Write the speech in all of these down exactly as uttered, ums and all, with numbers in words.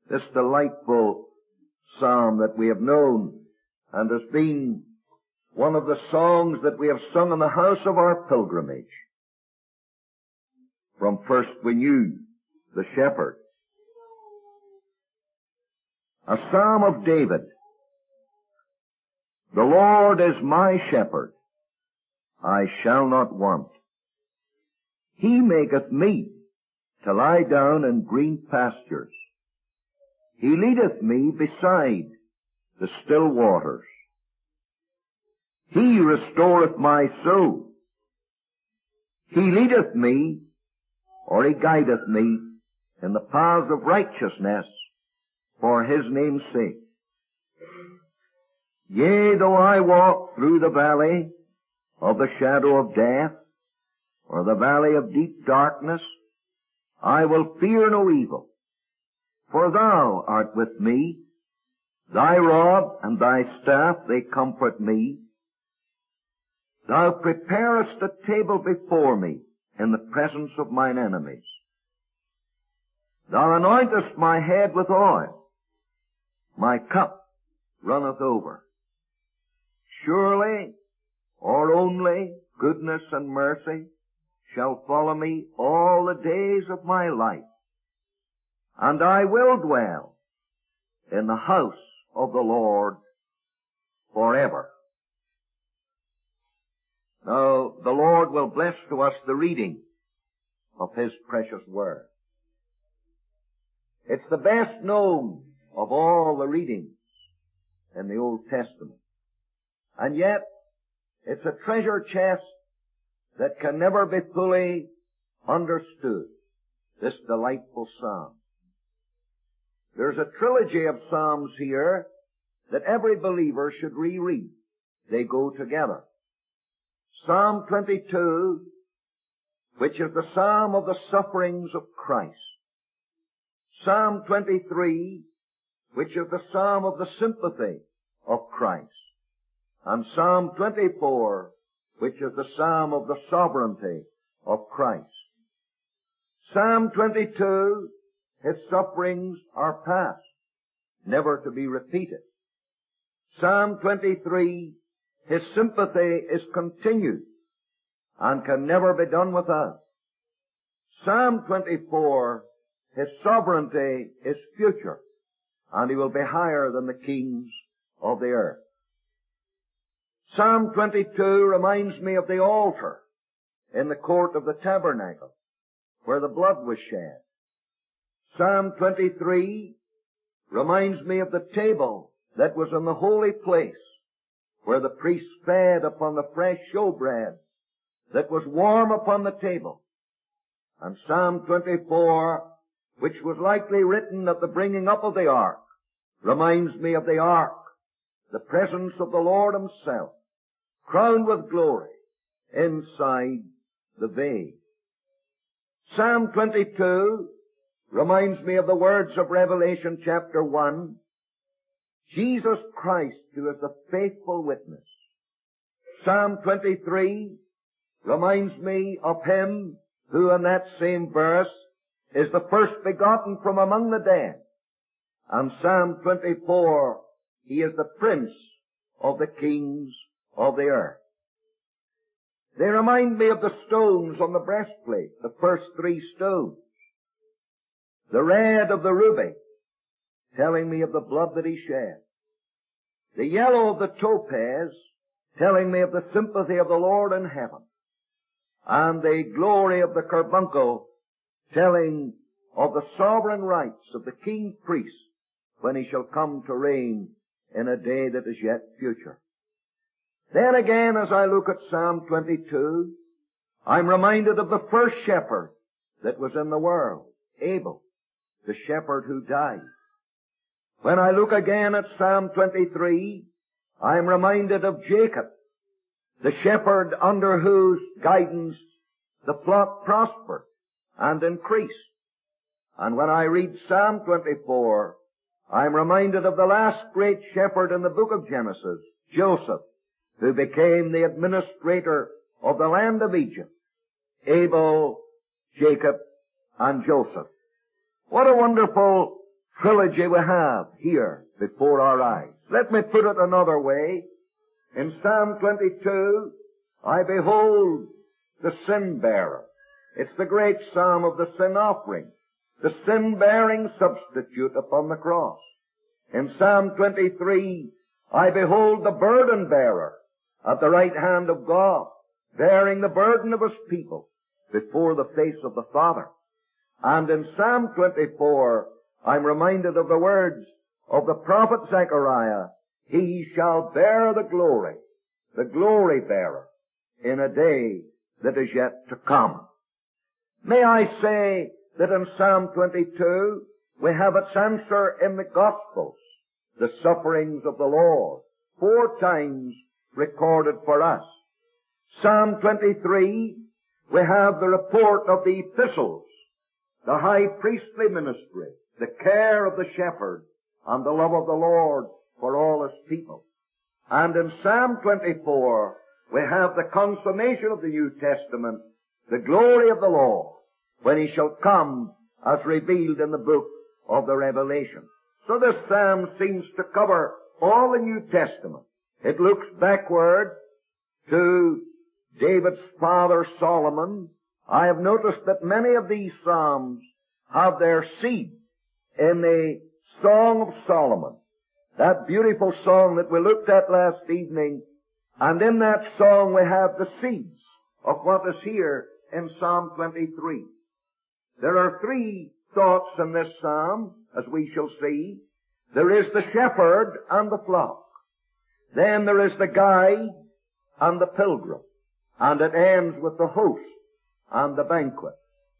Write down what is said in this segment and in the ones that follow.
this delightful psalm that we have known and has been one of the songs that we have sung in the house of our pilgrimage. From first we knew the shepherd. A psalm of David. The Lord is my shepherd. I shall not want. He maketh me to lie down in green pastures. He leadeth me beside the still waters. He restoreth my soul. He leadeth me, or he guideth me, in the paths of righteousness for his name's sake. Yea, though I walk through the valley of the shadow of death, or the valley of deep darkness, I will fear no evil, for thou art with me. Thy rod and thy staff, they comfort me. Thou preparest a table before me in the presence of mine enemies. Thou anointest my head with oil. My cup runneth over. Surely, or only, goodness and mercy shall follow me all the days of my life, and I will dwell in the house of the Lord forever. Now, the Lord will bless to us the reading of His precious Word. It's the best known of all the readings in the Old Testament. And yet, it's a treasure chest that can never be fully understood, this delightful psalm. There's a trilogy of psalms here that every believer should reread. They go together. Psalm twenty-two, which is the psalm of the sufferings of Christ. Psalm twenty-three, which is the psalm of the sympathy of Christ. And Psalm twenty-four, which is the psalm of the sovereignty of Christ. Psalm twenty-two, his sufferings are past, never to be repeated. Psalm twenty-three, his sympathy is continued and can never be done without. Psalm twenty-four, his sovereignty is future, and he will be higher than the kings of the earth. Psalm twenty-two reminds me of the altar in the court of the tabernacle, where the blood was shed. Psalm twenty-three reminds me of the table that was in the holy place, where the priests fed upon the fresh showbread that was warm upon the table. And Psalm twenty-four, which was likely written at the bringing up of the ark, reminds me of the ark, the presence of the Lord Himself, crowned with glory inside the veil. Psalm twenty-two reminds me of the words of Revelation chapter one, Jesus Christ, who is the faithful witness. Psalm twenty-three reminds me of Him who in that same verse is the first begotten from among the dead. And Psalm twenty-four, He is the Prince of the kings of the earth. They remind me of the stones on the breastplate, the first three stones. The red of the ruby, telling me of the blood that He shed. The yellow of the topaz, telling me of the sympathy of the Lord in heaven. And the glory of the carbuncle, telling of the sovereign rights of the king priest when he shall come to reign in a day that is yet future. Then again, as I look at Psalm twenty-two, I'm reminded of the first shepherd that was in the world, Abel, the shepherd who died. When I look again at Psalm twenty-three, I am reminded of Jacob, the shepherd under whose guidance the flock prospered and increased. And when I read Psalm twenty-four, I am reminded of the last great shepherd in the book of Genesis, Joseph, who became the administrator of the land of Egypt. Abel, Jacob, and Joseph. What a wonderful trilogy we have here before our eyes. Let me put it another way. In Psalm twenty-two, I behold the sin bearer. It's the great psalm of the sin offering, the sin-bearing substitute upon the cross. In Psalm twenty-three, I behold the burden bearer at the right hand of God, bearing the burden of his people before the face of the Father. And in Psalm twenty-four, I'm reminded of the words of the prophet Zechariah, he shall bear the glory, the glory bearer, in a day that is yet to come. May I say that in Psalm twenty-two, we have its answer in the Gospels, the sufferings of the Lord, four times recorded for us. Psalm twenty-three, we have the report of the epistles, the high priestly ministry, the care of the shepherd, and the love of the Lord for all his people. And in Psalm twenty-four, we have the consummation of the New Testament, the glory of the Lord, when he shall come as revealed in the book of the Revelation. So this psalm seems to cover all the New Testament. It looks backward to David's father Solomon. I have noticed that many of these psalms have their seed in the Song of Solomon, that beautiful song that we looked at last evening, and in that song we have the seeds of what is here in Psalm twenty-three. There are three thoughts in this psalm, as we shall see. There is the shepherd and the flock. Then there is the guide and the pilgrim. And it ends with the host and the banquet.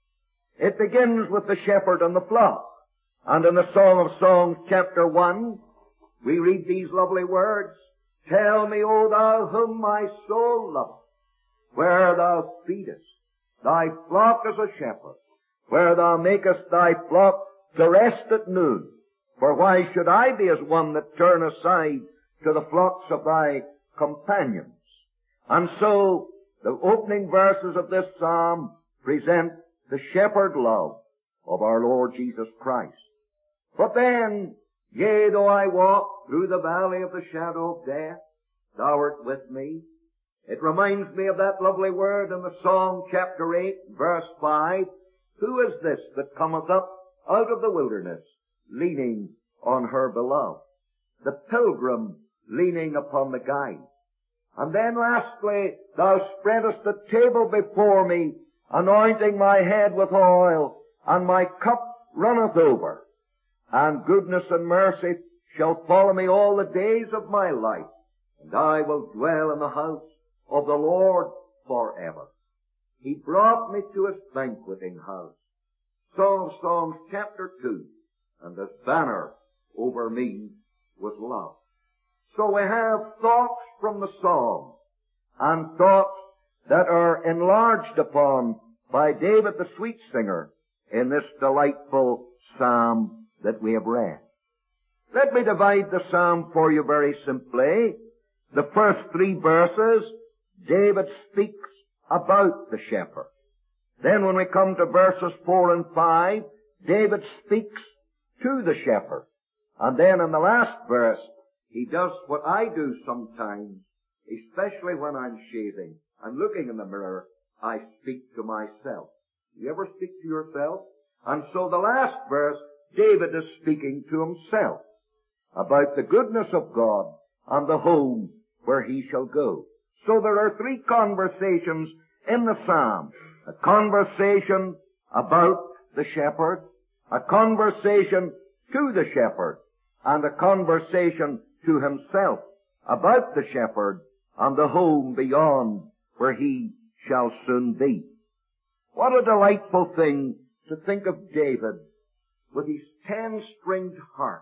It begins with the shepherd and the flock. And in the Song of Songs, chapter one, we read these lovely words, tell me, O thou whom my soul loveth, where thou feedest thy flock as a shepherd, where thou makest thy flock to rest at noon. For why should I be as one that turn aside to the flocks of thy companions? And so, the opening verses of this psalm present the shepherd love of our Lord Jesus Christ. But then, yea, though I walk through the valley of the shadow of death, thou art with me. It reminds me of that lovely word in the Psalm chapter eight, verse five. Who is this that cometh up out of the wilderness, leaning on her beloved? The pilgrim leaning upon the guide. And then lastly, thou spreadest a table before me, anointing my head with oil, and my cup runneth over. And goodness and mercy shall follow me all the days of my life, and I will dwell in the house of the Lord forever. He brought me to his banqueting house. Song of Songs chapter two, and his banner over me was love. So we have thoughts from the Psalm, and thoughts that are enlarged upon by David the sweet singer in this delightful psalm that we have read. Let me divide the psalm for you very simply. The first three verses, David speaks about the shepherd. Then when we come to verses four and five, David speaks to the shepherd. And then in the last verse, he does what I do sometimes, especially when I'm shaving. I'm looking in the mirror, I speak to myself. You ever speak to yourself? And so the last verse, David is speaking to himself about the goodness of God and the home where he shall go. So there are three conversations in the psalm. A conversation about the shepherd, a conversation to the shepherd, and a conversation to himself about the shepherd and the home beyond where he shall soon be. What a delightful thing to think of David with his ten-stringed harp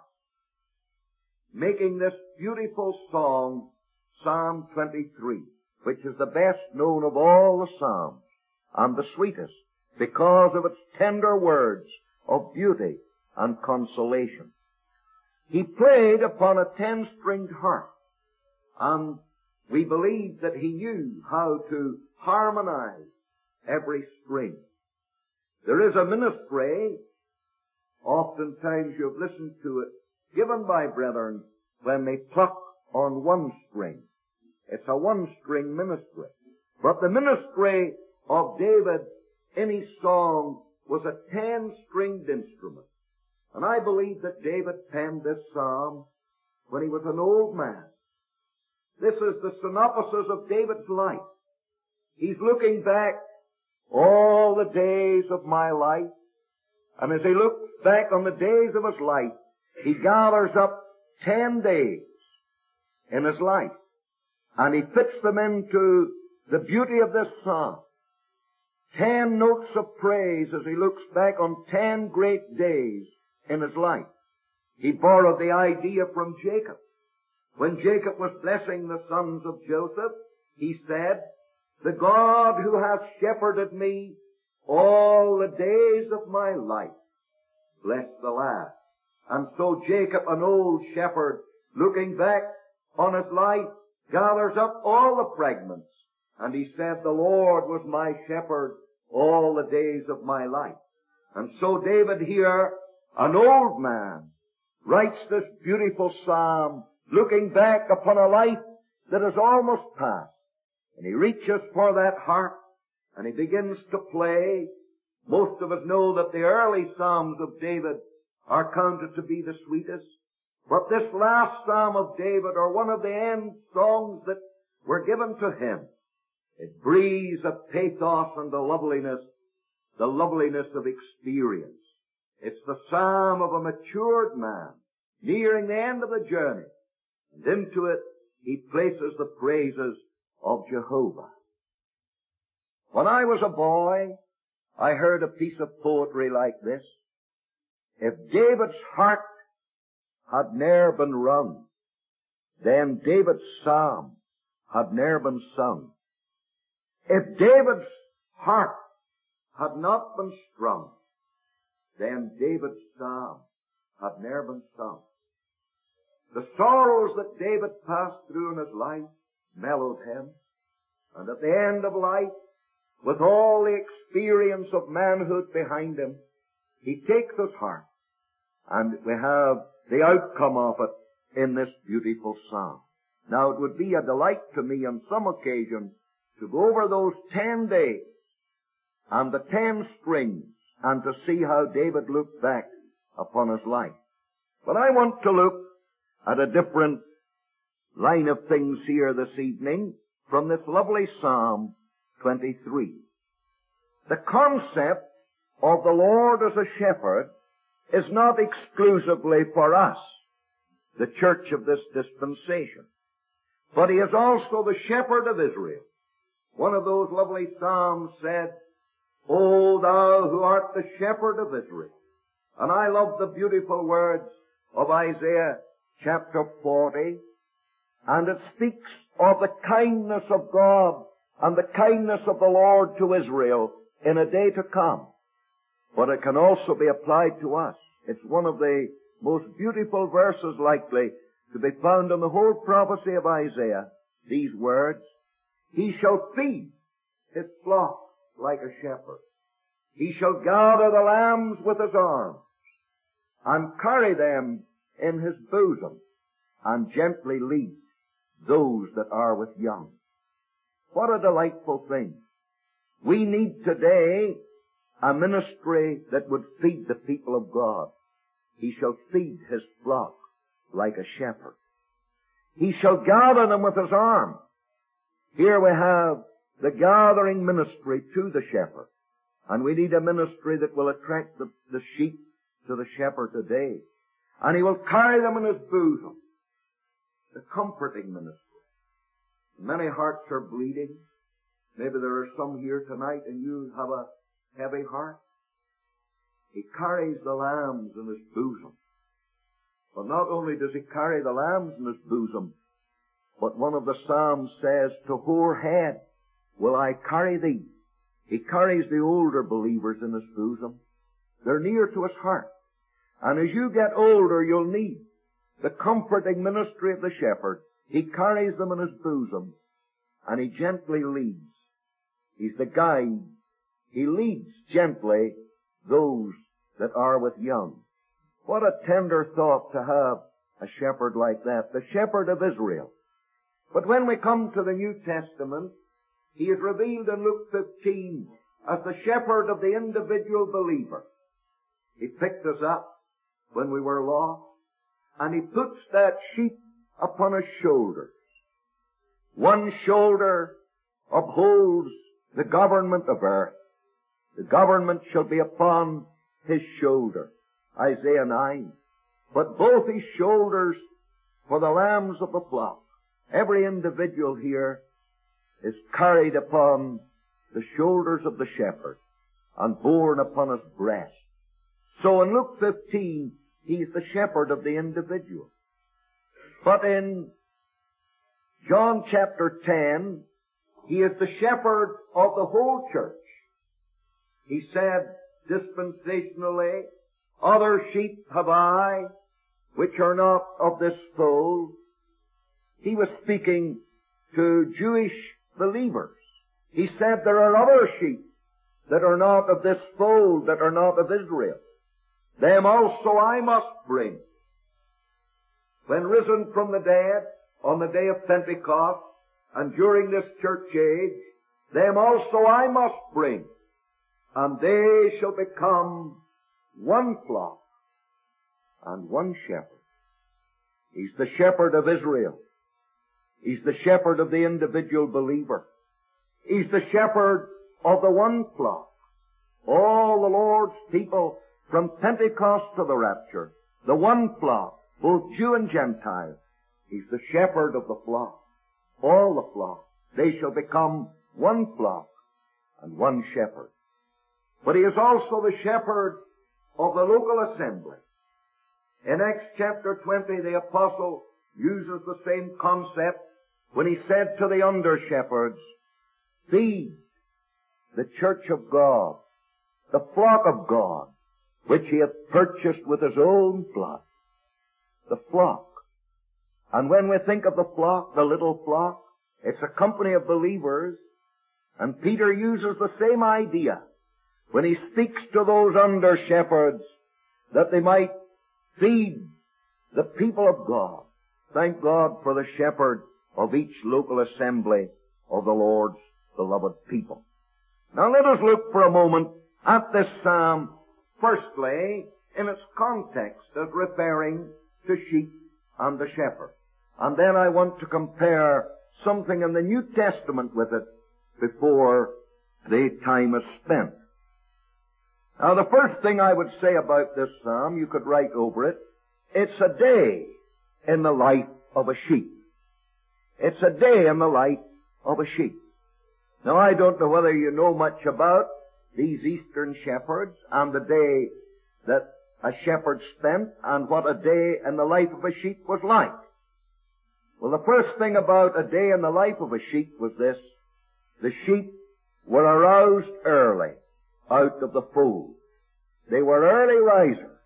making this beautiful song, Psalm twenty-three, which is the best known of all the psalms and the sweetest because of its tender words of beauty and consolation. He played upon a ten-stringed harp, and we believe that he knew how to harmonize every string. There is a ministry Oftentimes you've listened to it given by brethren when they pluck on one string. It's a one-string ministry. But the ministry of David in his song was a ten-stringed instrument. And I believe that David penned this psalm when he was an old man. This is the synopsis of David's life. He's looking back all the days of my life. And as he looks back on the days of his life, he gathers up ten days in his life. And he fits them into the beauty of this psalm. Ten notes of praise as he looks back on ten great days in his life. He borrowed the idea from Jacob. When Jacob was blessing the sons of Joseph, he said, "The God who hath shepherded me all the days of my life, bless the lad." And so Jacob, an old shepherd, looking back on his life, gathers up all the fragments. And he said, "The Lord was my shepherd all the days of my life." And so David here, an old man, writes this beautiful psalm, looking back upon a life that is almost past. And he reaches for that harp, and he begins to play. Most of us know that the early psalms of David are counted to be the sweetest. But this last psalm of David, or one of the end songs that were given to him, it breathes a pathos and a loveliness, the loveliness of experience. It's the psalm of a matured man, nearing the end of the journey. And into it, he places the praises of Jehovah. When I was a boy, I heard a piece of poetry like this: "If David's heart had ne'er been wrung, then David's psalm had ne'er been sung. If David's heart had not been strung, then David's psalm had ne'er been sung." The sorrows that David passed through in his life mellowed him. And at the end of life, with all the experience of manhood behind him, he takes his heart, and we have the outcome of it in this beautiful psalm. Now, it would be a delight to me on some occasion to go over those ten days and the ten strings and to see how David looked back upon his life. But I want to look at a different line of things here this evening from this lovely Psalm twenty-three. The concept of the Lord as a shepherd is not exclusively for us, the church of this dispensation, but he is also the shepherd of Israel. One of those lovely psalms said, "O thou who art the shepherd of Israel." And I love the beautiful words of Isaiah chapter forty, and it speaks of the kindness of God and the kindness of the Lord to Israel in a day to come. But it can also be applied to us. It's one of the most beautiful verses likely to be found in the whole prophecy of Isaiah. These words, "He shall feed his flock like a shepherd. He shall gather the lambs with his arms, and carry them in his bosom, and gently lead those that are with young." What a delightful thing. We need today a ministry that would feed the people of God. He shall feed his flock like a shepherd. He shall gather them with his arm. Here we have the gathering ministry to the shepherd. And we need a ministry that will attract the, the sheep to the shepherd today. And he will carry them in his bosom. The comforting ministry. Many hearts are bleeding. Maybe there are some here tonight and you have a heavy heart. He carries the lambs in his bosom. But not only does he carry the lambs in his bosom, but one of the Psalms says, "To hoar head will I carry thee." He carries the older believers in his bosom. They're near to his heart. And as you get older, you'll need the comforting ministry of the shepherd. He carries them in his bosom, and he gently leads. He's the guide. He leads gently those that are with young. What a tender thought to have a shepherd like that, the shepherd of Israel. But when we come to the New Testament, he is revealed in Luke fifteen as the shepherd of the individual believer. He picked us up when we were lost, and he puts that sheep upon his shoulders. One shoulder upholds the government of earth. The government shall be upon his shoulder. Isaiah nine. But both his shoulders for the lambs of the flock. Every individual here is carried upon the shoulders of the shepherd and borne upon his breast. So in Luke fifteen, he's the shepherd of the individual. But in John chapter ten, he is the shepherd of the whole church. He said dispensationally, other sheep have I, which are not of this fold. He was speaking to Jewish believers. He said there are other sheep that are not of this fold, that are not of Israel. Them also I must bring. When risen from the dead on the day of Pentecost and during this church age, them also I must bring, and they shall become one flock and one shepherd. He's the shepherd of Israel. He's the shepherd of the individual believer. He's the shepherd of the one flock. All the Lord's people from Pentecost to the rapture, the one flock, both Jew and Gentile. He's the shepherd of the flock. All the flock. They shall become one flock and one shepherd. But he is also the shepherd of the local assembly. In Acts chapter twenty, the apostle uses the same concept when he said to the under-shepherds, feed the church of God, the flock of God, which he hath purchased with his own blood. The flock. And when we think of the flock, the little flock, it's a company of believers, and Peter uses the same idea when he speaks to those under-shepherds that they might feed the people of God. Thank God for the shepherd of each local assembly of the Lord's beloved people. Now let us look for a moment at this psalm, firstly, in its context as referring to sheep and the shepherd. And then I want to compare something in the New Testament with it before the time is spent. Now the first thing I would say about this psalm, you could write over it, it's a day in the life of a sheep. It's a day in the life of a sheep. Now I don't know whether you know much about these eastern shepherds and the day that a shepherd spent and what a day in the life of a sheep was like. Well, the first thing about a day in the life of a sheep was this. The sheep were aroused early out of the fold. They were early risers.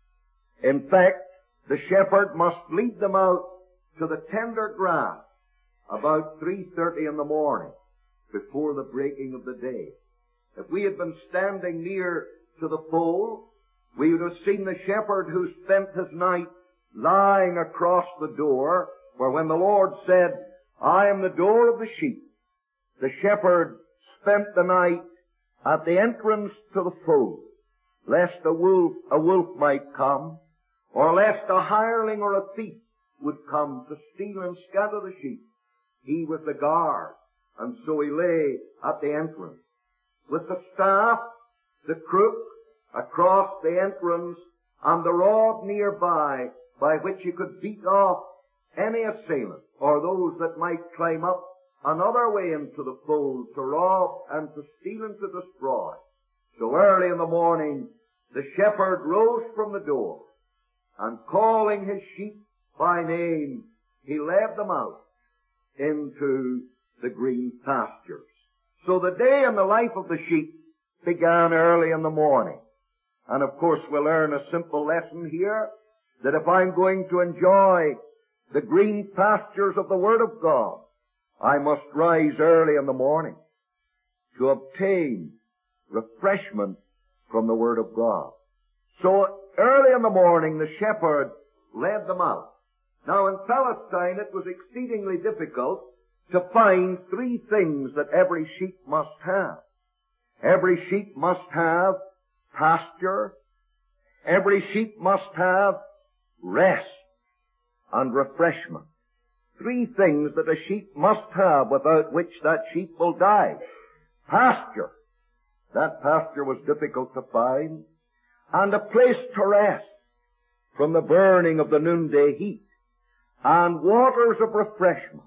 In fact, the shepherd must lead them out to the tender grass about three thirty in the morning before the breaking of the day. If we had been standing near to the fold, we would have seen the shepherd who spent his night lying across the door, where when the Lord said, I am the door of the sheep, the shepherd spent the night at the entrance to the fold, lest a wolf, a wolf might come, or lest a hireling or a thief would come to steal and scatter the sheep. He was the guard, and so he lay at the entrance, with the staff, the crook, across the entrance, and the rod nearby, by which he could beat off any assailant, or those that might climb up another way into the fold to rob and to steal and to destroy. So early in the morning, the shepherd rose from the door, and calling his sheep by name, he led them out into the green pastures. So the day in the life of the sheep began early in the morning. And of course we learn a simple lesson here, that if I'm going to enjoy the green pastures of the Word of God, I must rise early in the morning to obtain refreshment from the Word of God. So early early in the morning the shepherd led them out. Now in Palestine it was exceedingly difficult to find three things that every sheep must have. Every sheep must have pasture. Every sheep must have rest and refreshment. Three things that a sheep must have without which that sheep will die. Pasture. That pasture was difficult to find. And a place to rest from the burning of the noonday heat. And waters of refreshment.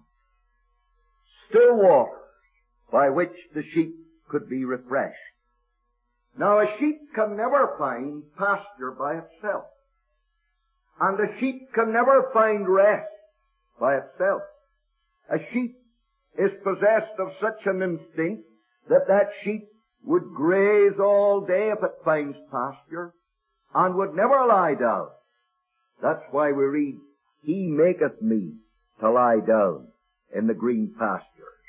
Still waters by which the sheep could be refreshed. Now a sheep can never find pasture by itself. And a sheep can never find rest by itself. A sheep is possessed of such an instinct that that sheep would graze all day if it finds pasture and would never lie down. That's why we read, He maketh me to lie down in the green pastures.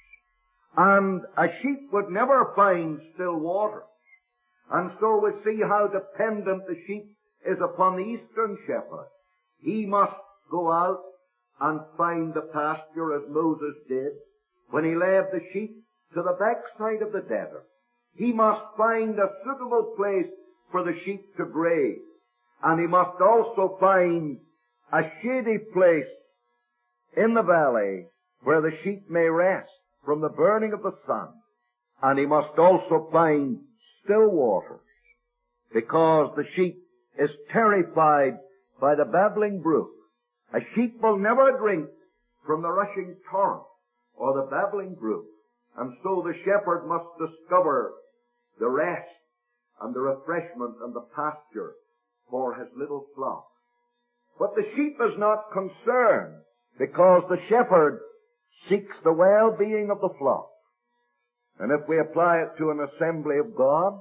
And a sheep would never find still water. And so we see how dependent the sheep is upon the eastern shepherd. He must go out and find the pasture as Moses did when he led the sheep to the backside of the desert. He must find a suitable place for the sheep to graze. And he must also find a shady place in the valley where the sheep may rest from the burning of the sun. And he must also find still waters, because the sheep is terrified by the babbling brook. A sheep will never drink from the rushing torrent or the babbling brook. And so the shepherd must discover the rest and the refreshment and the pasture for his little flock. But the sheep is not concerned, because the shepherd seeks the well-being of the flock. And if we apply it to an assembly of God,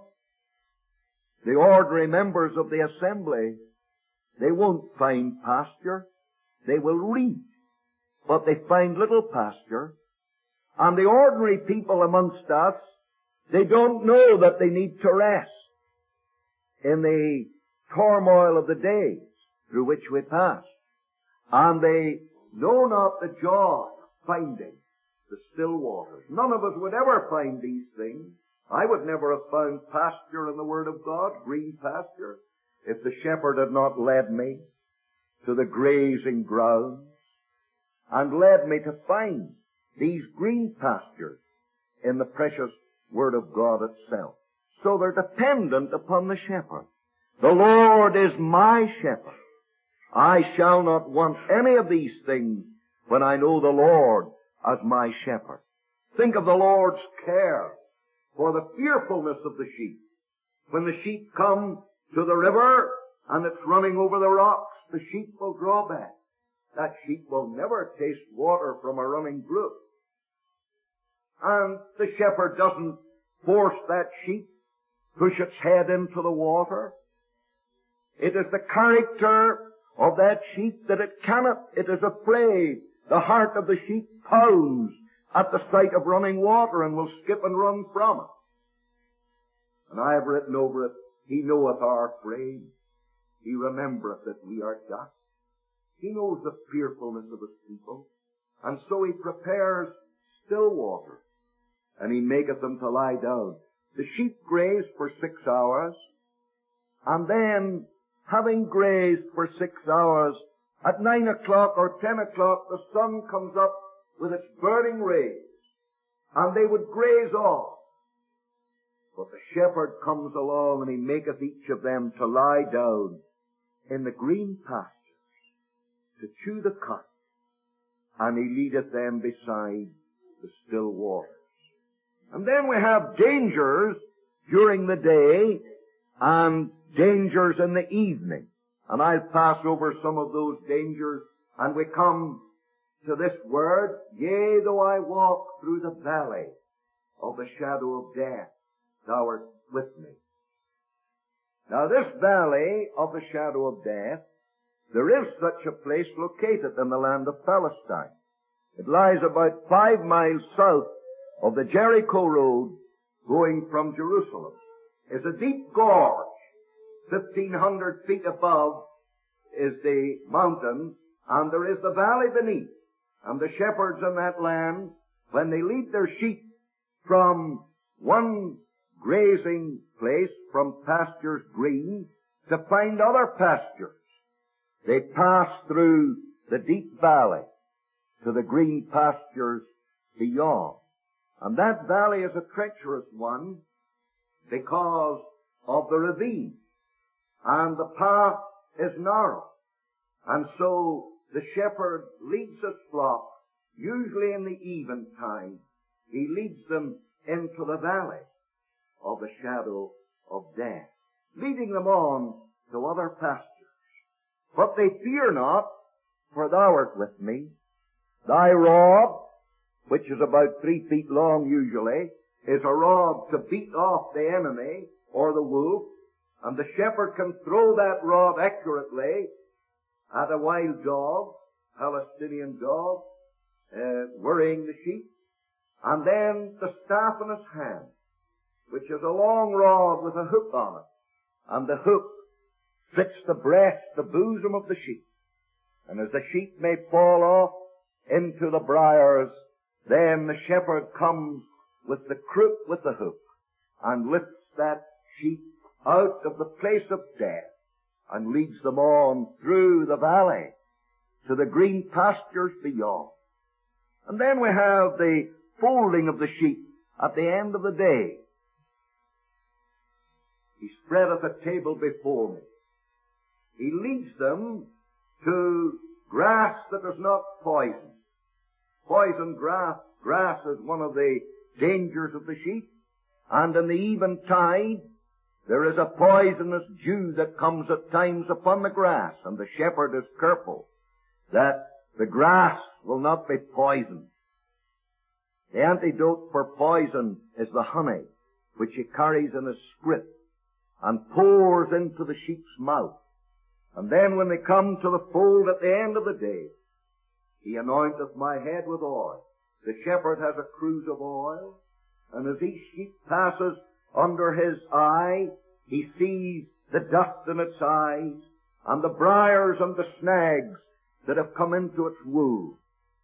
the ordinary members of the assembly, they won't find pasture. They will reap, but they find little pasture. And the ordinary people amongst us, they don't know that they need to rest in the turmoil of the days through which we pass. And they know not the joy of finding the still waters. None of us would ever find these things. I would never have found pasture in the Word of God, green pasture, if the shepherd had not led me to the grazing grounds and led me to find these green pastures in the precious Word of God itself. So they're dependent upon the shepherd. The Lord is my shepherd. I shall not want any of these things when I know the Lord as my shepherd. Think of the Lord's care for the fearfulness of the sheep. When the sheep come to the river and it's running over the rocks, the sheep will draw back. That sheep will never taste water from a running brook. And the shepherd doesn't force that sheep, push its head into the water. It is the character of that sheep that it cannot, it is afraid. The heart of the sheep pounds at the sight of running water and will skip and run from it. And I have written over it, He knoweth our frame. He remembereth that we are dust. He knows the fearfulness of His people. And so He prepares still water, and He maketh them to lie down. The sheep graze for six hours, and then, having grazed for six hours, at nine o'clock or ten o'clock, the sun comes up with its burning rays, and they would graze off. But the shepherd comes along, and he maketh each of them to lie down in the green pastures, to chew the cud, and he leadeth them beside the still waters. And then we have dangers during the day and dangers in the evening. And I'll pass over some of those dangers, and we come to this word, yea, though I walk through the valley of the shadow of death, thou art with me. Now this valley of the shadow of death, there is such a place located in the land of Palestine. It lies about five miles south of the Jericho road going from Jerusalem. It's a deep gorge fifteen hundred feet above is the mountain, and there is the valley beneath. And the shepherds in that land, when they lead their sheep from one grazing place, from pastures green, to find other pastures, they pass through the deep valley to the green pastures beyond. And that valley is a treacherous one because of the ravine. And the path is narrow. And so the shepherd leads his flock, usually in the eventide. He leads them into the valley of the shadow of death, leading them on to other pastures. But they fear not, for thou art with me. Thy rod, which is about three feet long usually, is a rod to beat off the enemy or the wolf, and the shepherd can throw that rod accurately at a wild dog, Palestinian dog, uh, worrying the sheep, and then the staff in his hand, which is a long rod with a hook on it, and the hook fits the breast, the bosom of the sheep. And as the sheep may fall off into the briars, then the shepherd comes with the crook with the hook and lifts that sheep out of the place of death and leads them on through the valley to the green pastures beyond. And then we have the folding of the sheep at the end of the day. He spreadeth a table before me. He leads them to grass that is not poisoned. Poisoned grass, grass is one of the dangers of the sheep. And in the eventide, there is a poisonous dew that comes at times upon the grass, and the shepherd is careful that the grass will not be poisoned. The antidote for poison is the honey, which he carries in his scrip and pours into the sheep's mouth. And then when they come to the fold at the end of the day, he anointeth my head with oil. The shepherd has a cruse of oil, and as each sheep passes under his eye, he sees the dust in its eyes, and the briars and the snags that have come into its wool.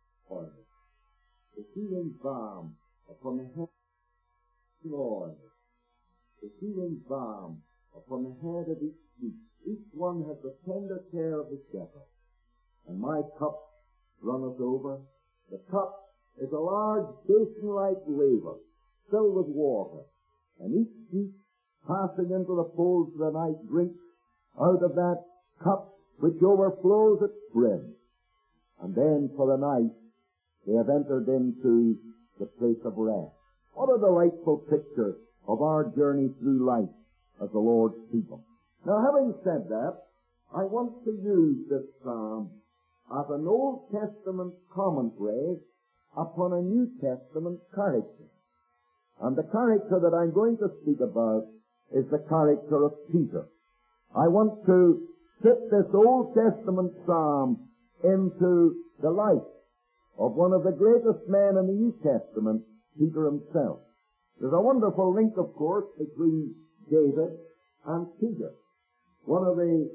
The healing balm upon the head of oil. The healing balm upon the head of each sheep. Each one has the tender care of the shepherd. And my cup runneth over. The cup is a large basin-like laver filled with water. And each sheep passing into the fold for the night drinks out of that cup which overflows its brim. And then for the night they have entered into the place of rest. What a delightful picture of our journey through life as the Lord's people. Now, having said that, I want to use this psalm as an Old Testament commentary upon a New Testament character. And the character that I'm going to speak about is the character of Peter. I want to fit this Old Testament psalm into the life of one of the greatest men in the New Testament, Peter himself. There's a wonderful link, of course, between David and Peter. One of the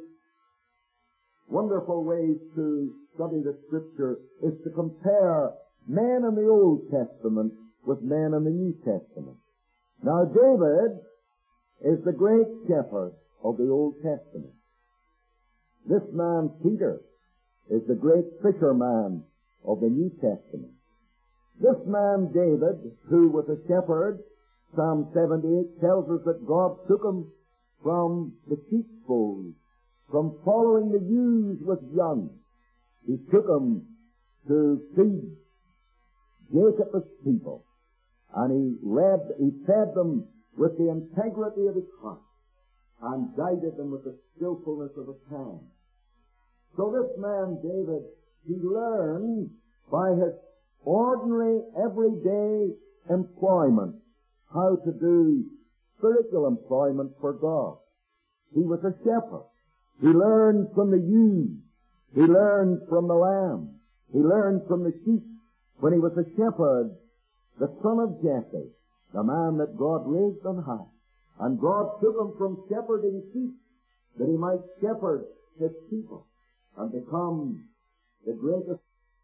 wonderful ways to study the Scripture is to compare men in the Old Testament with men in the New Testament. Now, David is the great shepherd of the Old Testament. This man, Peter, is the great fisherman of the New Testament. This man, David, who was a shepherd, Psalm seventy-eight tells us that God took him from the sheepfold, from following the ewes with young. He took him to feed Jacob's people, and he led, he fed them with the integrity of his heart, and guided them with the skillfulness of his hand. So this man, David, he learned by his ordinary, everyday employment how to do spiritual employment for God. He was a shepherd. He learned from the ewes. He learned from the lamb. He learned from the sheep. When he was a shepherd, the son of Jesse, the man that God raised on high. And God took him from shepherding sheep that he might shepherd his people and become the greatest,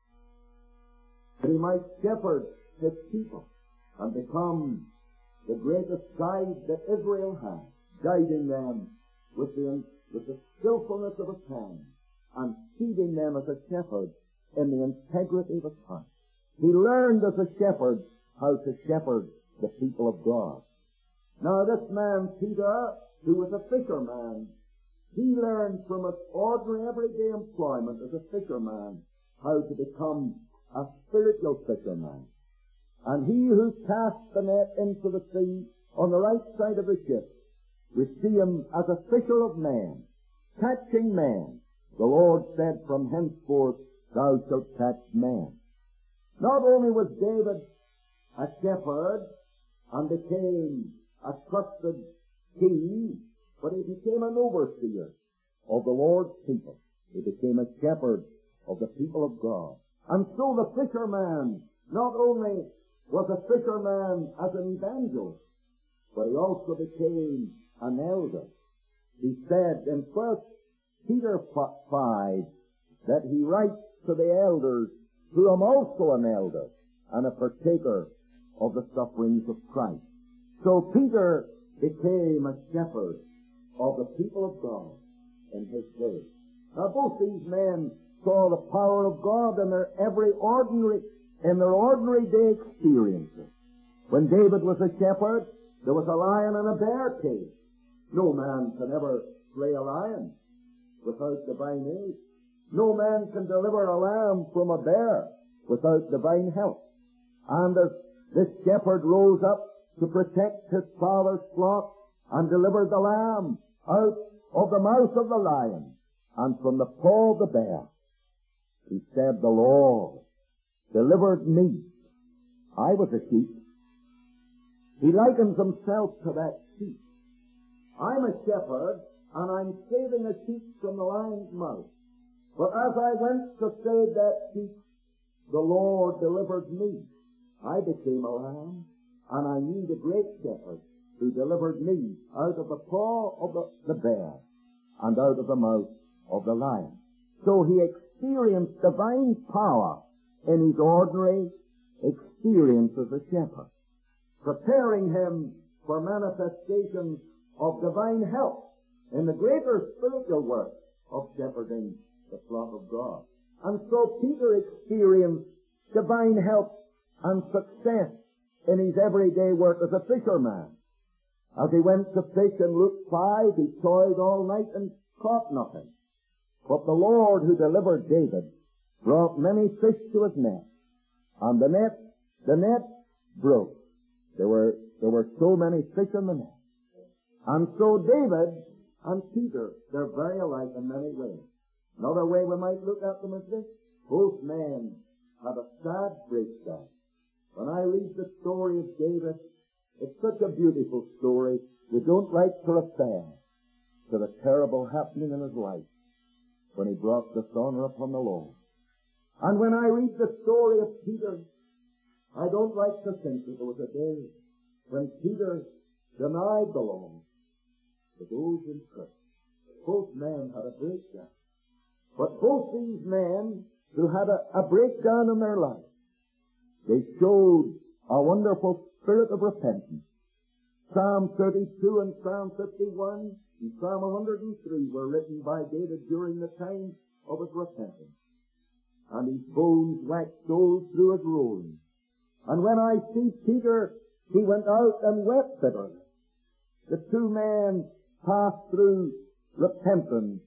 that he might shepherd his people and become the greatest guide that Israel had, guiding them with the, with the skillfulness of his hand and feeding them as a shepherd in the integrity of his heart. He learned as a shepherd how to shepherd the people of God. Now this man, Peter, who was a fisherman, he learned from his ordinary everyday employment as a fisherman how to become a spiritual fisherman. And he who cast the net into the sea on the right side of the ship, we see him as a fisher of men, catching men. The Lord said, from henceforth thou shalt catch men. Not only was David a shepherd and became a trusted king, but he became an overseer of the Lord's people. He became a shepherd of the people of God. And so the fisherman not only was a fisherman as an evangelist, but he also became an elder. He said in First Peter five that he writes to the elders, who am also an elder and a partaker of the sufferings of Christ. So Peter became a shepherd of the people of God in his day. Now both these men saw the power of God in their every ordinary, in their ordinary day experiences. When David was a shepherd, there was a lion in a bear cage. No man can ever slay a lion without divine aid. No man can deliver a lamb from a bear without divine help. And as this shepherd rose up to protect his father's flock and delivered the lamb out of the mouth of the lion and from the paw of the bear, he said, the Lord delivered me. I was a sheep. He likens himself to that sheep. I'm a shepherd, and I'm saving a sheep from the lion's mouth. But as I went to save that sheep, the Lord delivered me. I became a lamb, and I knew the great shepherd who delivered me out of the paw of the, the bear and out of the mouth of the lion. So he experienced divine power in his ordinary experience as a shepherd, preparing him for manifestations of divine help in the greater spiritual work of shepherding the flock of God. And so Peter experienced divine help and success in his everyday work as a fisherman. As he went to fish in Luke five, he toiled all night and caught nothing. But the Lord who delivered David brought many fish to his net, and the net, the net broke. There were, there were so many fish in the net. And so David and Peter, they're very alike in many ways. Another way we might look at them is this: both men had a sad breakdown. When I read the story of David, it's such a beautiful story. You don't like to refer to the terrible happening in his life when he brought dishonor upon the Lord. And when I read the story of Peter, I don't like to think that there was a day when Peter denied the Lord to those in church. Both men had a breakdown. But both these men who had a, a breakdown in their life, they showed a wonderful spirit of repentance. Psalm thirty-two and Psalm fifty-one and Psalm one hundred three were written by David during the time of his repentance. And his bones waxed old through his roaring. And when I see Peter, he went out and wept bitterly. The two men passed through repentance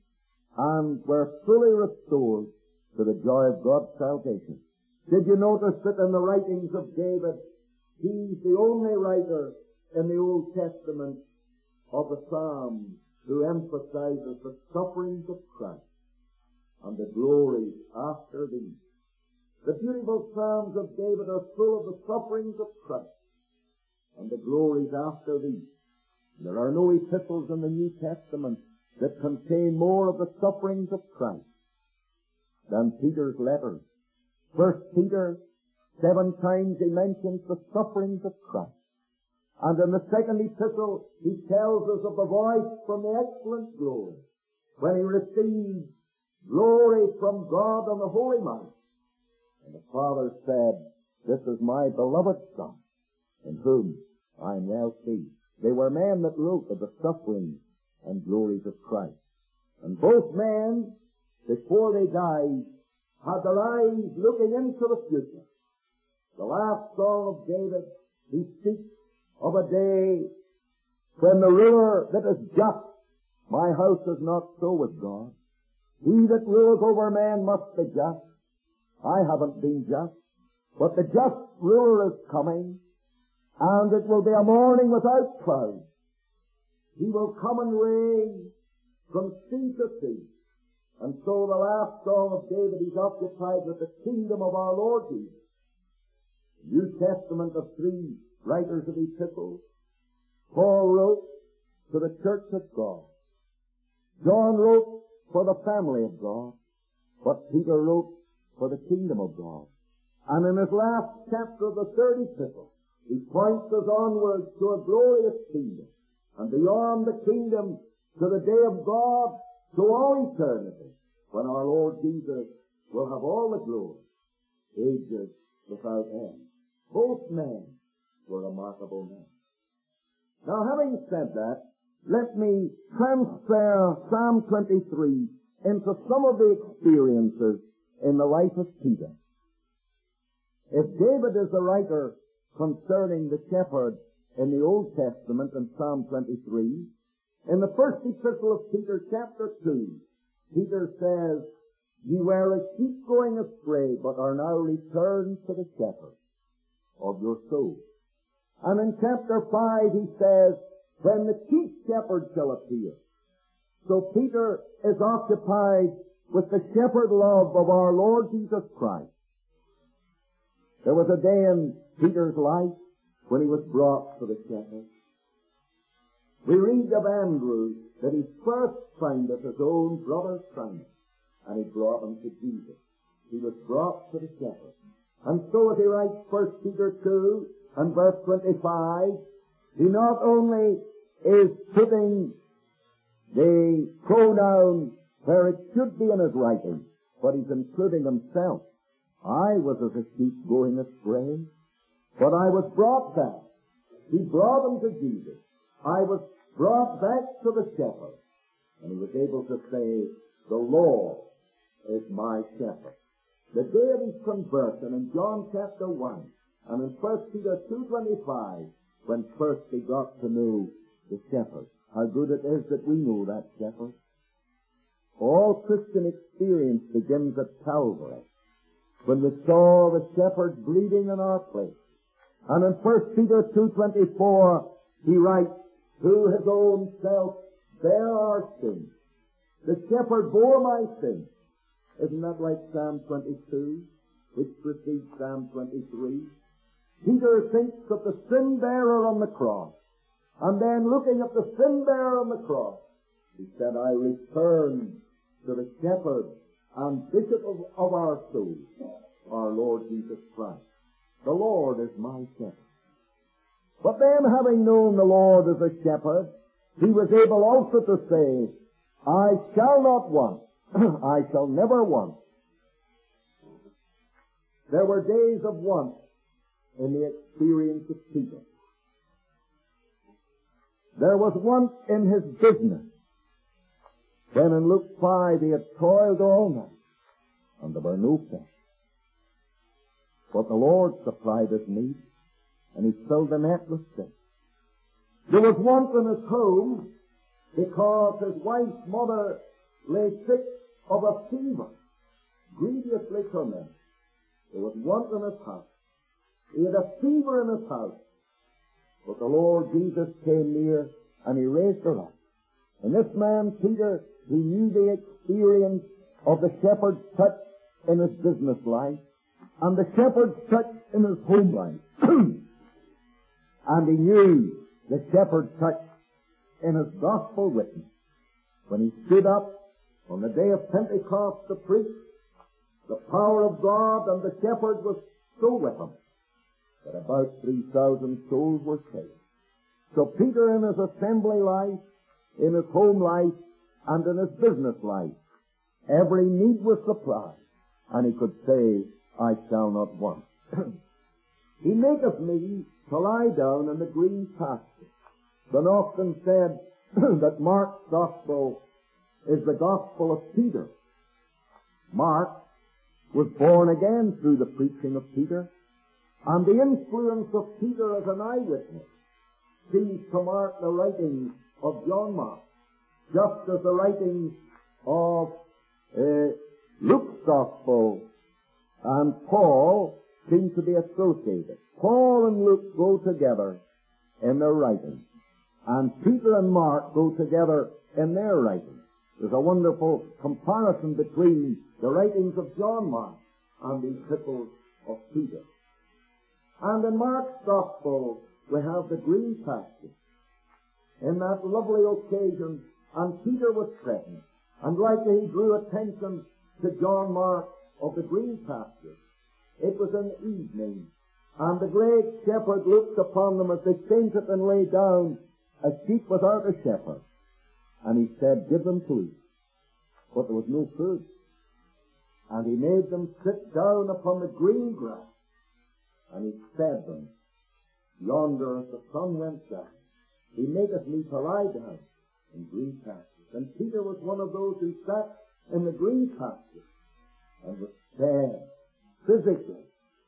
and were fully restored to the joy of God's salvation. Did you notice that in the writings of David, he's the only writer in the Old Testament of the Psalms who emphasizes the sufferings of Christ and the glories after these. The beautiful Psalms of David are full of the sufferings of Christ and the glories after these. There are no epistles in the New Testament that contain more of the sufferings of Christ than Peter's letters. First Peter, seven times he mentions the sufferings of Christ. And in the second epistle, he tells us of the voice from the excellent glory when he received glory from God on the Holy Mount. And the Father said, "This is my beloved Son, in whom I am well pleased." They were men that wrote of the sufferings and glories of Christ. And both men, before they died, had their eyes looking into the future. The last song of David, he speaks of a day when the ruler that is just, my house is not so with God. He that rules over men must be just. I haven't been just, but the just ruler is coming, and it will be a morning without clouds. He will come and reign from sea to sea. And so the last song of David is occupied with the kingdom of our Lord Jesus. The New Testament of three writers of epistles. Paul wrote to the church of God. John wrote for the family of God. But Peter wrote for the kingdom of God. And in his last chapter of the third epistle, he points us onwards to a glorious kingdom. And beyond the kingdom, to the day of God, to all eternity, when our Lord Jesus will have all the glory, ages without end. Both men were remarkable men. Now, having said that, let me transfer Psalm twenty-three into some of the experiences in the life of Peter. If David is the writer concerning the shepherd in the Old Testament in Psalm twenty-three, in the first epistle of Peter, chapter two, Peter says, "Ye were as sheep going astray, but are now returned to the shepherd of your soul." And in chapter five he says, "When the chief shepherd shall appear." So Peter is occupied with the shepherd love of our Lord Jesus Christ. There was a day in Peter's life when he was brought to the shepherd. We read of Andrew that he first found that his own brother Simon, and he brought him to Jesus. He was brought to the shepherd. And so as he writes First Peter two and verse twenty-five, he not only is putting the pronoun where it should be in his writing, but he's including himself. I was as a sheep going astray, but I was brought back. He brought him to Jesus. I was brought back to the shepherd. And he was able to say, "The Lord is my shepherd." The day of his conversion in John chapter one and in First Peter two twenty-five, when first he got to know the shepherd. How good it is that we know that shepherd. All Christian experience begins at Calvary, when we saw the shepherd bleeding in our place. And in First Peter two twenty-four, he writes, "Who his own self bare our sins. The shepherd bore my sins." Isn't that like Psalm twenty-two, which precedes Psalm twenty-three? Peter thinks of the sin bearer on the cross. And then looking at the sin bearer on the cross, he said, "I return to the shepherd and bishop of, of our souls, our Lord Jesus Christ. The Lord is my shepherd." But then, having known the Lord as a shepherd, he was able also to say, "I shall not want. I shall never want." There were days of want in the experience of Peter. There was want in his business, when in Luke five he had toiled all night, and there were no fish. But the Lord supplied his need, and he filled the net with fish. There was want in his home, because his wife's mother lay sick of a fever, grievously tormented. There was want in his house. He had a fever in his house. But the Lord Jesus came near, and he raised her up. And this man, Peter, he knew the experience of the shepherd's touch in his business life, and the shepherd's touch in his home life. And he knew the shepherd's touch in his gospel witness. When he stood up on the day of Pentecost to preach, the power of God and the shepherd was so with him that about three thousand souls were saved. So Peter, in his assembly life, in his home life, and in his business life. Every need was supplied, and he could say, I shall not want. He maketh me to lie down in the green pasture. Then often said that Mark's gospel is the gospel of Peter. Mark was born again through the preaching of Peter, and the influence of Peter as an eyewitness seems to mark the writings of John Mark, just as the writings of uh, Luke's gospel and Paul seem to be associated. Paul and Luke go together in their writings, and Peter and Mark go together in their writings. There's a wonderful comparison between the writings of John Mark and the epistles of Peter. And in Mark's gospel, we have the green pasture. In that lovely occasion, and Peter was present, and likely he drew attention to John Mark of the green pasture. It was an evening, and the great shepherd looked upon them as they fainted and lay down, a sheep without a shepherd. And he said, give them to eat. But there was no food. And he made them sit down upon the green grass, and he fed them. Yonder, as the sun went down, he maketh me to lie down in green pastures. And Peter was one of those who sat in the green pastures and was fed physically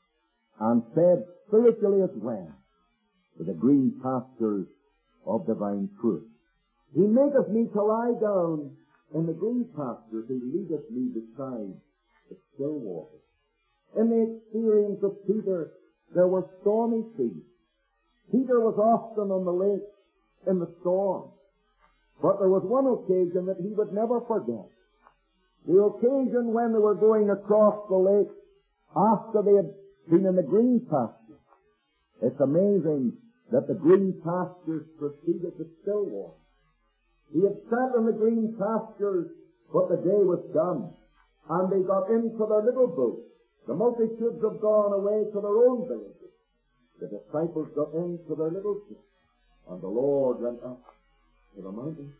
and fed spiritually as well with the green pastures of divine truth. He maketh me to lie down in the green pastures. He leadeth me beside the still waters. In the experience of Peter, there were stormy seas. Peter was often on the lake in the storm. But there was one occasion that he would never forget. The occasion when they were going across the lake after they had been in the green pasture. It's amazing that the green pastures preceded the still waters. He had sat in the green pastures, but the day was done, and they got into their little boat. The multitudes have gone away to their own villages. The disciples got into their little ship, and the Lord went up to the mountain.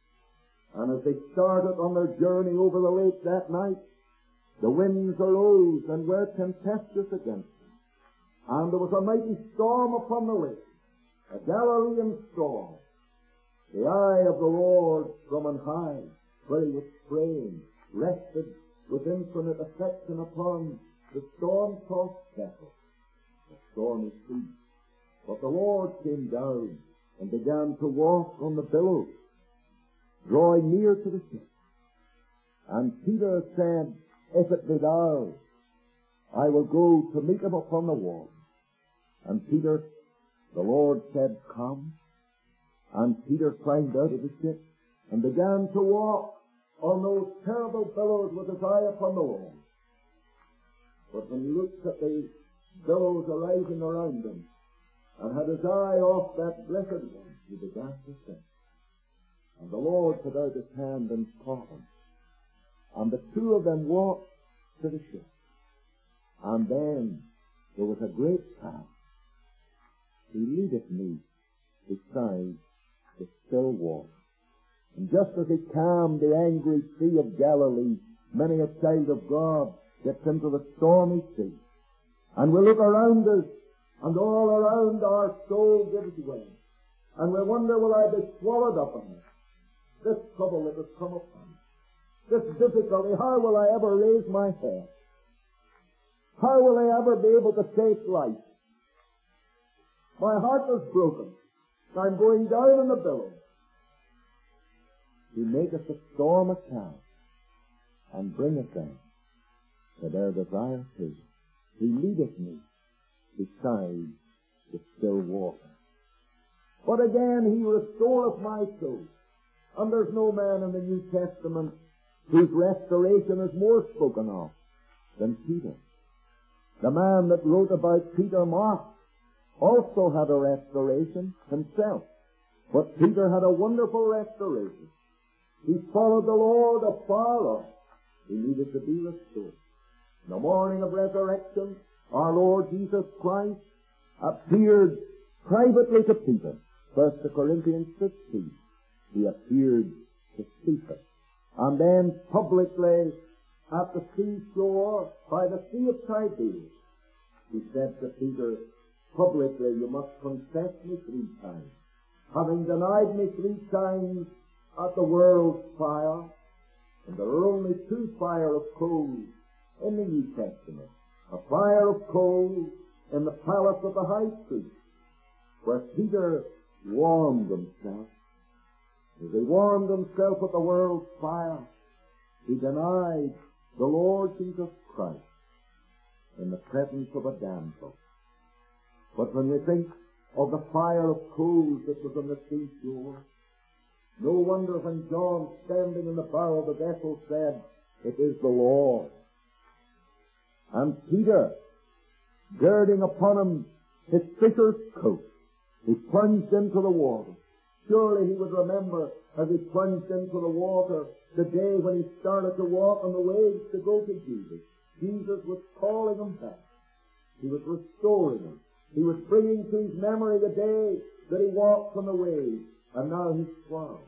And as they started on their journey over the lake that night, the winds arose and were tempestuous against them. And there was a mighty storm upon the lake, a Galilean storm. The eye of the Lord from on high, where he was praying, rested with infinite affection upon the storm-tossed vessel, the stormy sea. But the Lord came down and began to walk on the billows, drawing near to the ship. And Peter said, if it be thou, I will go to meet him upon the water. And Peter, the Lord said, come. And Peter climbed out of the ship and began to walk on those terrible billows with his eye upon the Lord. But when he looked at the billows arising around him and had his eye off that blessed one, he began to sink. And the Lord put out his hand and caught him. And the two of them walked to the ship. And then there was a great calm. He leadeth me beside the still water. And just as he calmed the angry sea of Galilee, many a child of God gets into the stormy sea. And we look around us, and all around our soul gives way. And we wonder, will I be swallowed up in it? This trouble that has come upon me, this difficulty, how will I ever raise my head? How will I ever be able to face life? My heart is broken. I'm going down in the billows. He maketh the storm a calm, and bringeth them to their desire too. He leadeth me beside the still water. But again, he restoreth my soul. And there's no man in the New Testament whose restoration is more spoken of than Peter. The man that wrote about Peter, Mark, also had a restoration himself. But Peter had a wonderful restoration. He followed the Lord afar off. He needed to be restored. In the morning of resurrection, our Lord Jesus Christ appeared privately to Peter. First Corinthians fifteen. He appeared to Cephas. and then publicly at the seashore by the Sea of Tiberias, he said to Peter, publicly, you must confess me three times. Having denied me three times at the world's fire, and there are only two fire of coals in the New Testament. A fire of coals in the palace of the high priest, where Peter warmed himself. As he warmed himself at the world's fire, he denied the Lord Jesus Christ in the presence of a damsel. But when we think of the fire of coals that was on the seashore, no wonder when John, standing in the bow of the vessel, said, it is the Lord. And Peter, girding upon him his fisher's coat, he plunged into the water. Surely he would remember, as he plunged into the water, the day when he started to walk on the waves to go to Jesus. Jesus was calling him back. He was restoring him. He was bringing to his memory the day that he walked on the waves, and now he swam.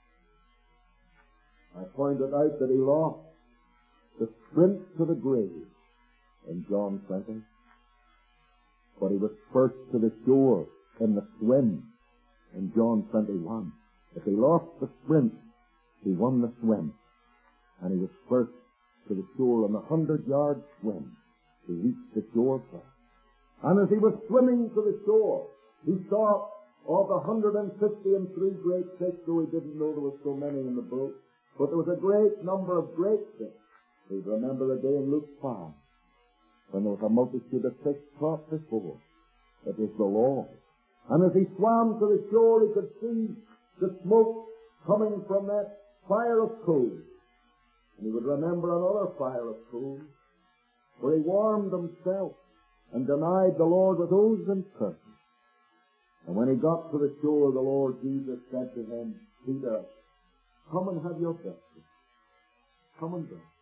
I pointed out that he lost the sprint to the grave in John twenty, but he was first to the shore in the swim in John twenty-one. If he lost the sprint, he won the swim, and he was first to the shore in the hundred-yard swim. He reached the shore first. And as he was swimming to the shore, he saw of the hundred and fifty and three great fish, though he didn't know there were so many in the boat, but there was a great number of great fish. He'd remember the day in Luke five, when there was a multitude of fish caught before. It was the Lord. And as he swam to the shore, he could see the smoke coming from that fire of coals. And he would remember another fire of coals, where he warmed himself and denied the Lord with oaths and curses. And when he got to the shore, the Lord Jesus said to him, Peter, come and have your breakfast. Come and drink.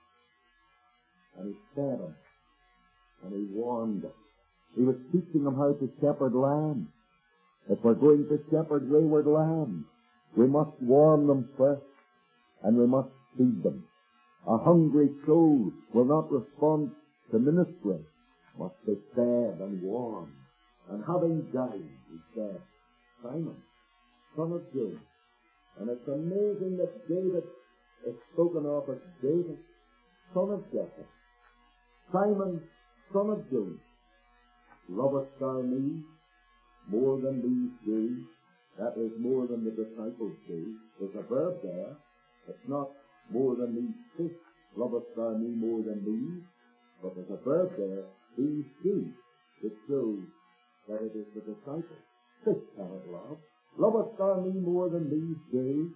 And he fed him, and he warmed him. He was teaching them how to shepherd lambs. If we're going to shepherd wayward lambs, we must warm them first, and we must feed them. A hungry soul will not respond to ministry, must be fed and warmed. And having died, he said, Simon, son of James. And it's amazing that David is spoken of as David, son of Jesse. Simon, son of James, lovest thou me more than these do? That is, more than the disciples do. There's a verb there. It's not more than these fish. Lovest thou me more than these? But there's a verb there, these do, that shows that it is the disciples. Fish cannot love. Lovest thou me more than these do?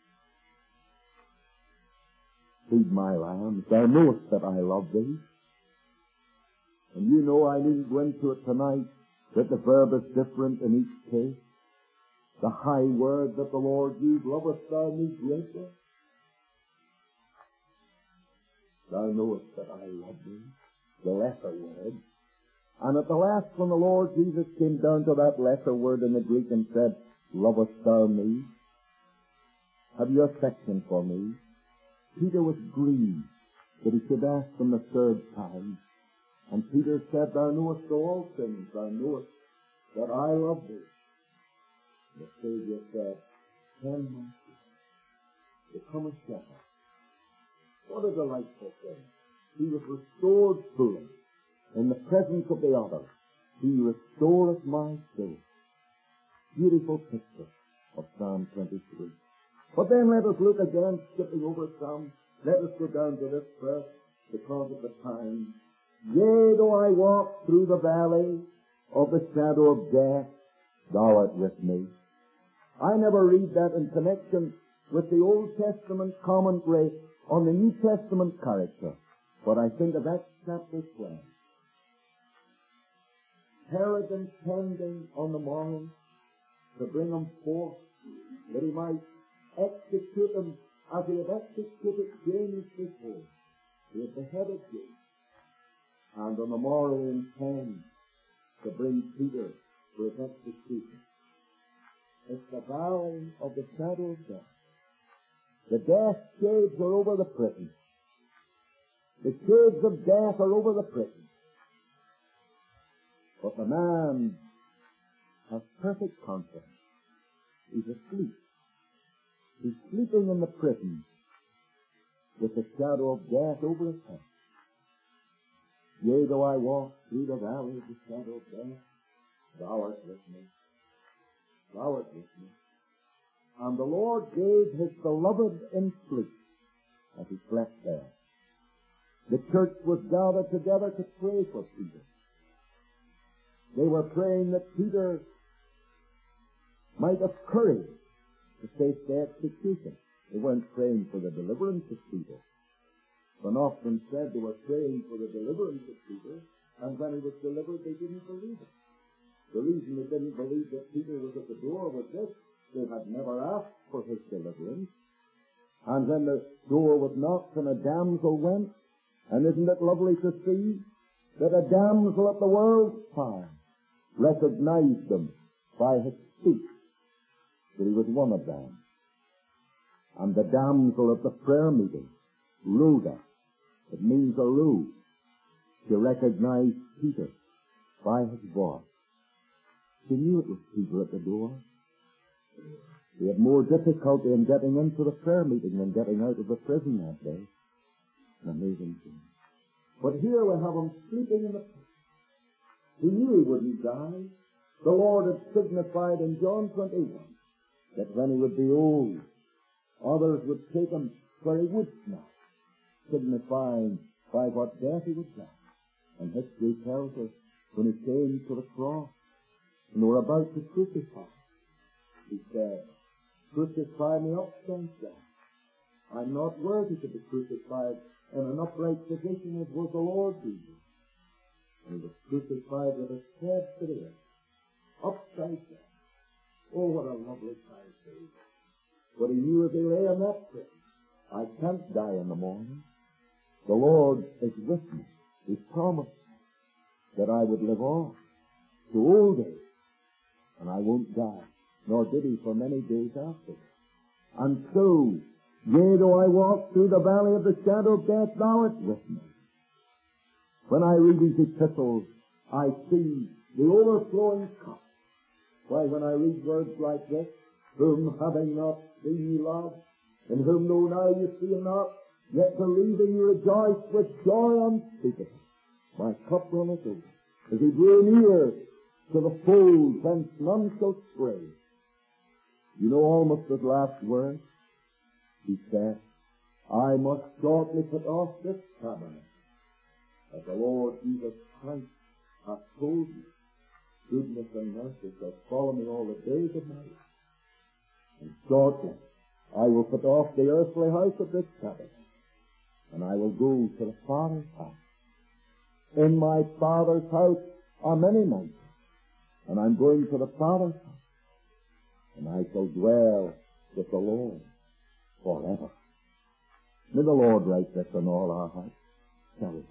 Feed my lambs. Thou knowest that I love thee. And you know, I needn't go into it tonight, that the verb is different in each case. The high word that the Lord used, lovest thou me greatly? Thou knowest that I love thee. The lesser word. And at the last, when the Lord Jesus came down to that lesser word in the Greek and said, lovest thou me? Have you affection for me? Peter was grieved that he should ask him the third time. And Peter said, thou knowest all things, thou knowest that I love thee. The Savior said, ten months, become a shepherd. What a delightful thing. He was restored fully in the presence of the other. He restoreth my soul. Beautiful picture of Psalm twenty-three. But then let us look again, skipping over some. Let us go down to this verse because of the time. Yea, though I walk through the valley of the shadow of death, thou art with me. I never read that in connection with the Old Testament commentary on the New Testament character, but I think of Acts chapter twelve. Herod intending on the morrow to bring him forth, that he might execute him as he had executed James before. He had beheaded James. And on the morrow he intends to bring Peter to his execution. It's the valley of the shadow of death. The death shades are over the prison. The shades of death are over the prison. But the man has perfect confidence. He's asleep. He's sleeping in the prison with the shadow of death over his head. Yea, though I walk through the valley of the shadow of death, thou art with me. Thou art with me. And the Lord gave his beloved in sleep as he slept there. The church was gathered together to pray for Peter. They were praying that Peter might have courage to face the execution. They weren't praying for the deliverance of Peter. When often said they were praying for the deliverance of Peter, and when he was delivered, they didn't believe it. The reason they didn't believe that Peter was at the door was this: they had never asked for his deliverance. And when the door was knocked and a damsel went, and isn't it lovely to see that a damsel at the world's fire recognized them by his speech, that he was one of them. And the damsel at the prayer meeting, Rhoda, it means a rue, she recognized Peter by his voice. She knew it was Peter at the door. He had more difficulty in getting into the prayer meeting than getting out of the prison that day. An amazing thing. But here we have him sleeping in the prison. He knew he wouldn't die. The Lord had signified in John twenty-one that when he would be old, others would take him where he would not, signifying by what death he would die. And history tells us when he came to the cross and they were about to crucify him, he said, "Crucify me upside down. I'm not worthy to be crucified in an upright position as was the Lord Jesus." And he was crucified with his head to the earth, upside down. Oh, what a lovely sight it is. But he knew as he lay in that prison, I can't die in the morning. The Lord is with me. He promised that I would live on to old age, and I won't die. Nor did he for many days after. And so, yea, though I walk through the valley of the shadow of death, thou art with me. When I read his epistles, I see the overflowing cup. Why, when I read words like this, whom having not seen ye love, in whom though now you see him not, yet believing you rejoice with joy unspeakable, my cup runneth over, as he drew near to the fold whence none shall stray. You know almost his last words? He said, I must shortly put off this tabernacle, as the Lord Jesus Christ hath told me, goodness and mercy shall follow me all the days of my life. And shortly I will put off the earthly house of this tabernacle, and I will go to the Father's house. In my Father's house are many mansions, and I'm going to the Father's house, and I shall dwell with the Lord forever. May the Lord write this in all our hearts. Shall we?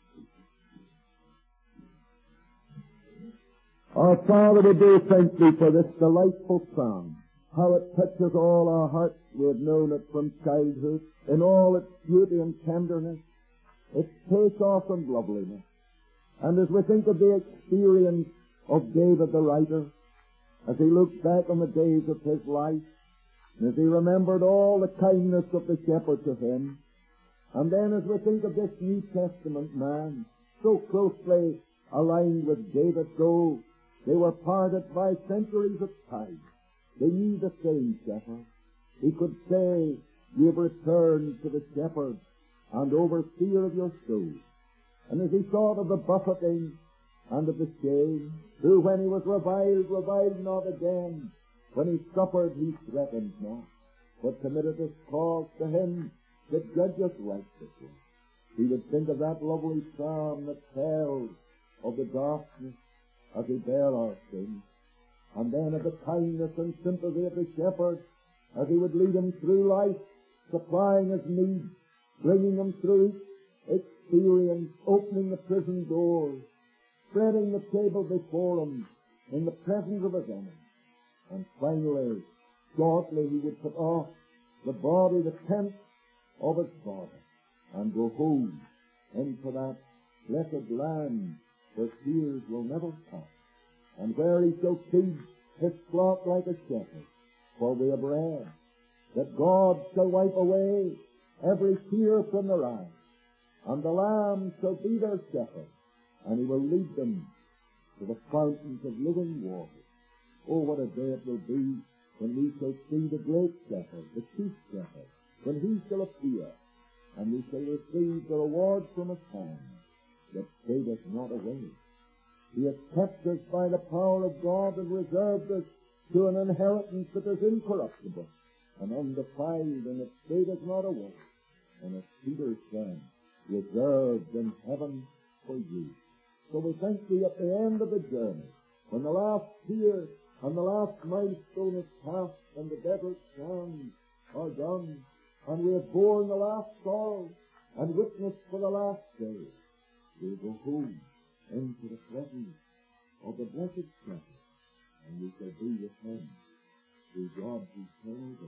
Our Father, we do thank Thee for this delightful psalm. How it touches all our hearts. We have known it from childhood in all its beauty and tenderness, its pathos and loveliness. And as we think of the experience of David the writer, as he looked back on the days of his life, and as he remembered all the kindness of the shepherd to him, and then as we think of this New Testament man, so closely aligned with David, though they were parted by centuries of time, they knew the same shepherd. He could say, "You have returned to the shepherd and overseer of your soul." And as he thought of the buffeting and of the shame, who when he was reviled, reviled not again, when he suffered, he threatened not, but committed his cause to him that judgeth righteously, he would think of that lovely psalm that tells of the darkness as he bare our sins, and then of the kindness and sympathy of the shepherd as he would lead him through life, supplying his needs, bringing him through experience, opening the prison doors, spreading the table before him in the presence of his enemies. And finally, shortly he would put off the body, the tent of his Father, and go home into that blessed land where tears will never pass, and where he shall feed his flock like a shepherd, for we have read that God shall wipe away every tear from their eyes, and the Lamb shall be their shepherd, and he will lead them to the fountains of living water. Oh, what a day it will be when we shall see the great shepherd, the chief shepherd, when he shall appear, and we shall receive the reward from his hand that fadeth not away. He has kept us by the power of God and reserved us to an inheritance that is incorruptible and undefiled, and it fadeth not away. And as Peter said, reserved in heaven for you. So we thank thee at the end of the journey, when the last tear and the last milestone is passed and the devil's plans are done, and we have borne the last sorrow and witnessed for the last day, we go home into the presence of the blessed shepherd, and we shall be with him through God's eternal